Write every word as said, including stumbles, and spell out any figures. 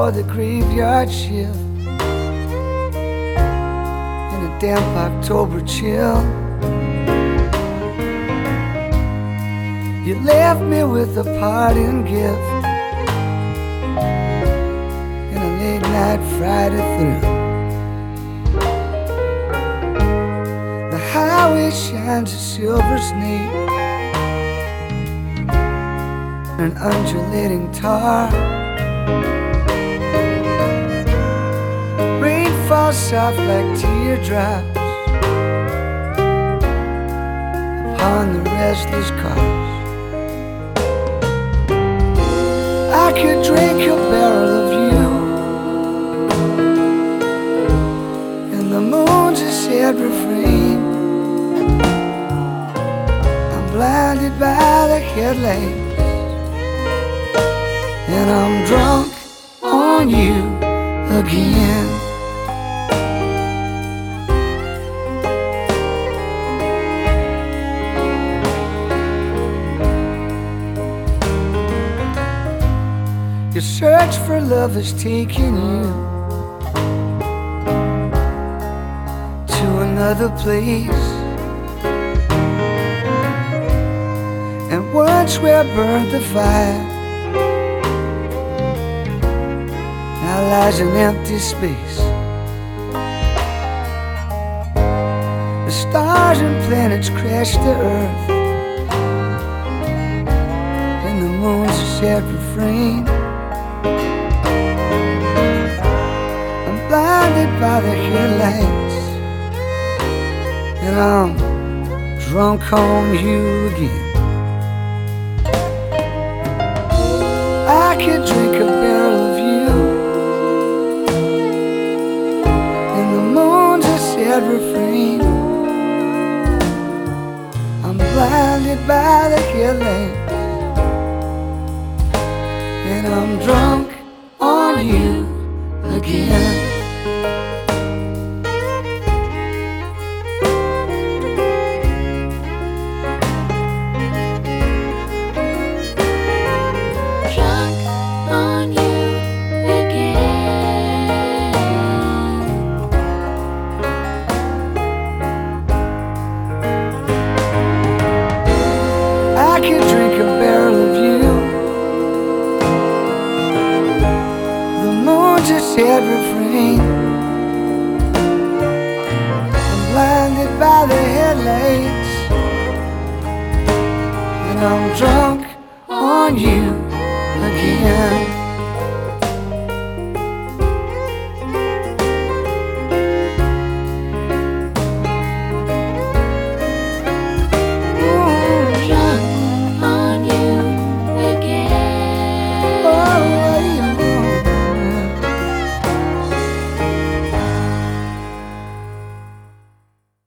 before the graveyard shift in a damp October chill. You left me with a parting gift in a late night Friday thrill. The highway shines a silver snake, an undulating tar. Rain falls soft like teardrops upon the restless cars. I could drink a barrel of you, and the moon's a sad refrain. I'm blinded by the headlights, and I'm drunk on you again. Your search for love has taken you to another place, and once where burned the fire, now lies an empty space. The stars and planets crash to earth, and the moon's a sad refrain. I'm blinded by the headlights, and I'm drunk on you again. I could drink a barrel of you, and the moon's a sad refrain. I'm blinded by the headlights, and I'm drunk on you again. Drunk on you again. I could drink a barrel of you, the moon's a sad refrain. I'm blinded by the headlights, and I'm drunk on you again.